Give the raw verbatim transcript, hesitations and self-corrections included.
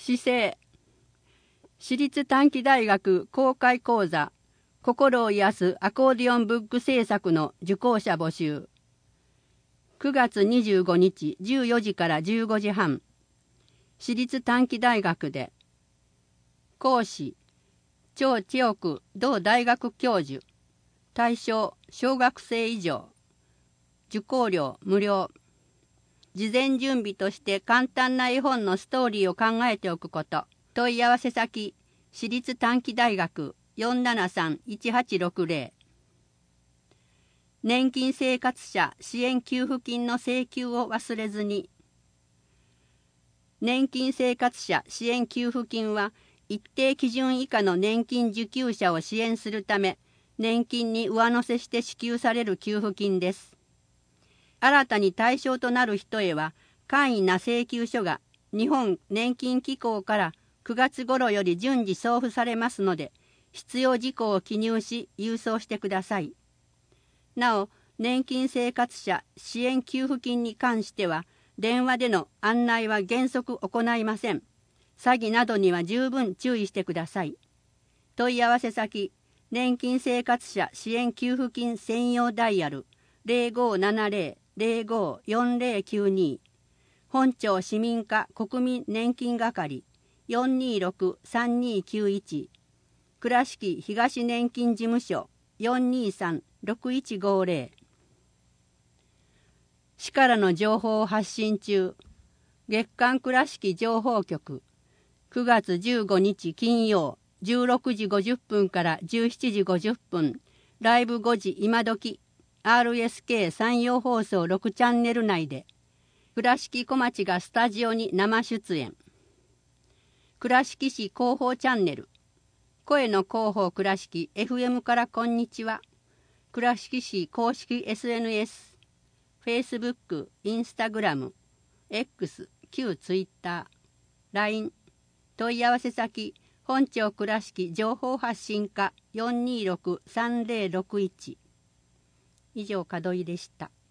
姿勢。私立短期大学公開講座心を癒すアコーディオンブック制作の受講者募集。くがつにじゅうごにちじゅうよじからじゅうごじはん、私立短期大学で。講師張千代区同大学教授。対象小学生以上。受講料無料。事前準備として簡単な絵本のストーリーを考えておくこと。問い合わせ先私立短期大学 よんななさんいちはちろくぜろ。年金生活者支援給付金の請求を忘れずに。年金生活者支援給付金は一定基準以下の年金受給者を支援するため、年金に上乗せして支給される給付金です。新たに対象となる人へは、簡易な請求書が日本年金機構からくがつ頃より順次送付されますので、必要事項を記入し郵送してください。なお、年金生活者支援給付金に関しては、電話での案内は原則行いません。詐欺などには十分注意してください。問い合わせ先、年金生活者支援給付金専用ダイヤル ゼロごーななぜろ ゼロごーよんぜろきゅうに、本庁市民課国民年金係 よんにーろくさんにーきゅういち、倉敷東年金事務所 よんにーさんろくいちごぜろ。市からの情報を発信中。月刊倉敷情報局。くがつじゅうごにち金曜じゅうろくじごじゅっぷんからじゅうしちじごじゅっぷん、ライブごじ今時 アールエスケー 山陽放送ろくチャンネル内で、倉敷小町がスタジオに生出演。倉敷市広報チャンネル。声の広報倉敷 エフエム からこんにちは。倉敷市公式 エスエヌエス、Facebook、Instagram、X、旧 Twitter、ライン、問い合わせ先、本庁倉敷情報発信課 よんにーろくさんぜろろくいち。以上、門井でした。